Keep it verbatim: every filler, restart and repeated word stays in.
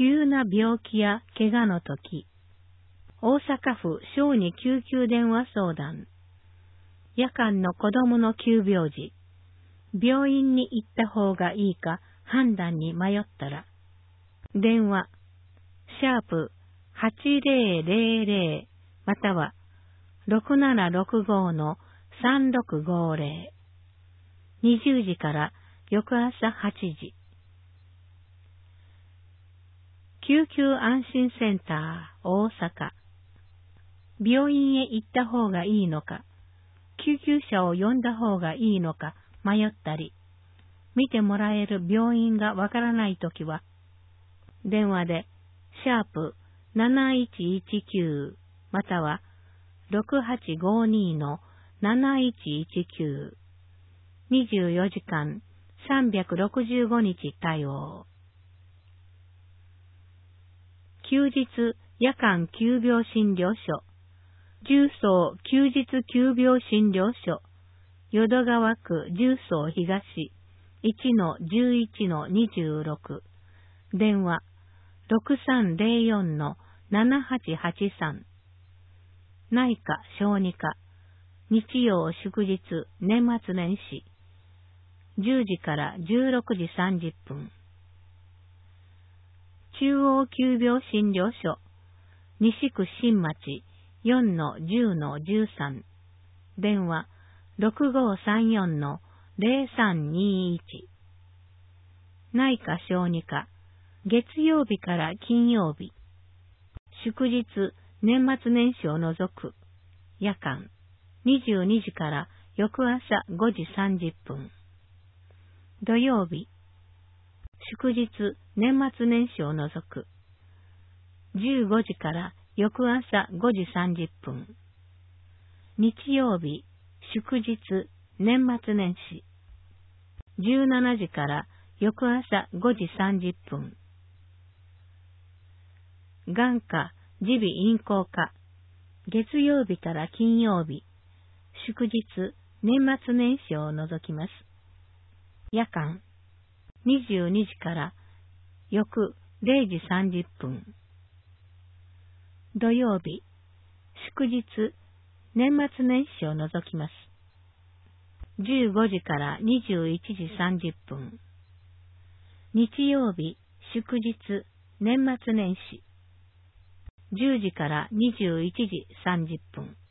急な病気や怪我のとき、大阪府小児救急電話相談、夜間の子供の急病時、病院に行った方がいいか判断に迷ったら、電話、シャープはちぜろぜろぜろまたはろくななろくごのさんろくごぜろ、にじゅうじから翌朝はちじ。救急安心センター大阪。病院へ行った方がいいのか、救急車を呼んだ方がいいのか迷ったり、見てもらえる病院がわからないときは、電話でシャープなないちいちきゅうまたはろくはちごにのなないちいちきゅう、にじゅうよじかんさんびゃくろくじゅうごにち対応。休日夜間急病診療所、重曹休日急病診療所、淀川区重曹東いちのじゅういちのにじゅうろく、電話ろくさんぜろよんのななはちはちさん、内科小児科、日曜祝日年末年始、じゅうじからじゅうろくじさんじゅっぷん。中央急病診療所、西区新町よんのじゅうのじゅうさん、電話ろくごさんよんのぜろさんにいち。内科小児科、月曜日から金曜日、祝日年末年始を除く、夜間にじゅうにじから翌朝ごじさんじゅっぷん。土曜日、祝日年末年始を除く、じゅうごじから翌朝ごじさんじゅっぷん。日曜日、祝日年末年始、じゅうしちじから翌朝ごじさんじゅっぷん。眼科、耳鼻咽喉科、月曜日から金曜日、祝日年末年始を除きます。夜間、にじゅうにじから翌れいじさんじゅっぷん。土曜日、祝日年末年始を除きます。じゅうごじからにじゅういちじさんじゅっぷん。日曜日、祝日年末年始、じゅうじからにじゅういちじさんじゅっぷん。